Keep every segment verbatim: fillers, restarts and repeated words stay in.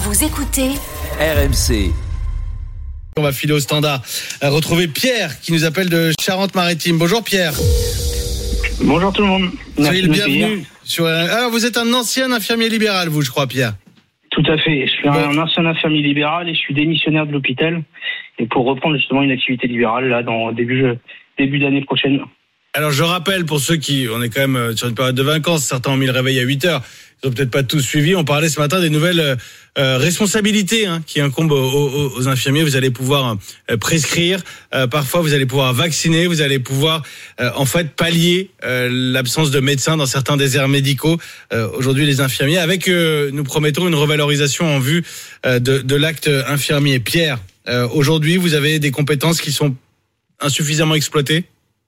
Vous écoutez R M C. On va filer au standard. Retrouver Pierre qui nous appelle de Charente-Maritime. Bonjour Pierre. Bonjour tout le monde. Soyez le bienvenu. Sur... Alors vous êtes un ancien infirmier libéral, vous, je crois, Pierre. Tout à fait. Je suis bon. un ancien infirmier libéral et je suis démissionnaire de l'hôpital. Et pour reprendre justement une activité libérale là dans début début d'année prochaine. Alors je rappelle pour ceux qui, on est quand même sur une période de vacances, certains ont mis le réveil à huit heures, ils n'ont peut-être pas tous suivi, on parlait ce matin des nouvelles euh, responsabilités hein, qui incombent aux, aux, aux infirmiers. Vous allez pouvoir euh, prescrire, euh, parfois vous allez pouvoir vacciner, vous allez pouvoir euh, en fait pallier euh, l'absence de médecins dans certains déserts médicaux. Euh, aujourd'hui les infirmiers, avec euh, nous promettons une revalorisation en vue euh, de, de l'acte infirmier. Pierre, euh, aujourd'hui vous avez des compétences qui sont insuffisamment exploitées?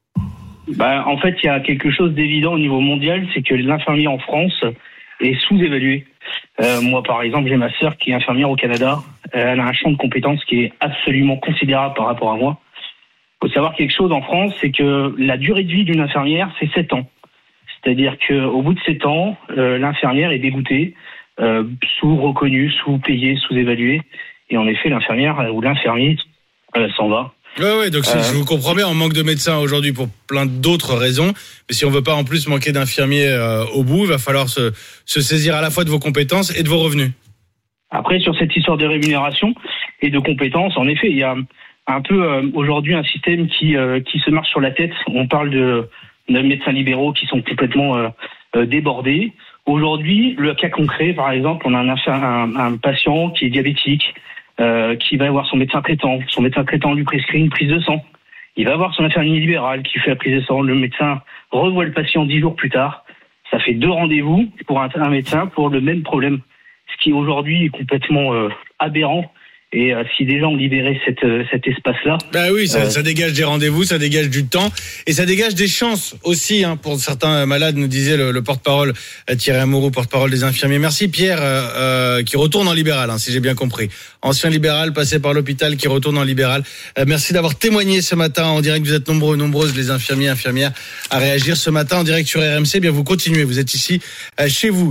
Bah, en fait, il y a quelque chose d'évident au niveau mondial, c'est que l'infirmier en France est sous-évalué. Euh, moi, par exemple, j'ai ma sœur qui est infirmière au Canada. Elle a un champ de compétences qui est absolument considérable par rapport à moi. Il faut savoir quelque chose en France, c'est que la durée de vie d'une infirmière, c'est sept ans. C'est-à-dire qu'au bout de sept ans, euh, l'infirmière est dégoûtée, euh, sous-reconnue, sous-payée, sous-évaluée. Et en effet, l'infirmière ou l'infirmier euh, s'en va. Oui, ouais, donc euh... je vous comprends bien, on manque de médecins aujourd'hui pour plein d'autres raisons. Mais si on veut pas en plus manquer d'infirmiers euh, au bout, il va falloir se, se saisir à la fois de vos compétences et de vos revenus. Après, sur cette histoire de rémunération et de compétences, en effet, il y a un peu euh, aujourd'hui un système qui euh, qui se marche sur la tête. On parle de, de médecins libéraux qui sont complètement euh, euh, débordés. Aujourd'hui, le cas concret, par exemple, on a un, un, un patient qui est diabétique, Euh, qui va avoir son médecin traitant. Son médecin traitant lui prescrit une prise de sang. Il va avoir son infirmier libéral qui fait la prise de sang. Le médecin revoit le patient dix jours plus tard. Ça fait deux rendez-vous pour un, un médecin pour le même problème. Ce qui aujourd'hui est complètement euh, aberrant. Et euh, si déjà on libérait cette, euh, cet espace-là... Bah oui, ça, euh, ça dégage des rendez-vous, ça dégage du temps. Et ça dégage des chances aussi hein, pour certains malades, nous disait le, le porte-parole Thierry Amouroux, porte-parole des infirmiers. Merci Pierre, euh, euh, qui retourne en libéral, hein, si j'ai bien compris. Ancien libéral, passé par l'hôpital, qui retourne en libéral. Euh, merci d'avoir témoigné ce matin en direct. Vous êtes nombreux, nombreuses les infirmiers, infirmières à réagir ce matin en direct sur R M C. Bien, vous continuez, vous êtes ici euh, chez vous.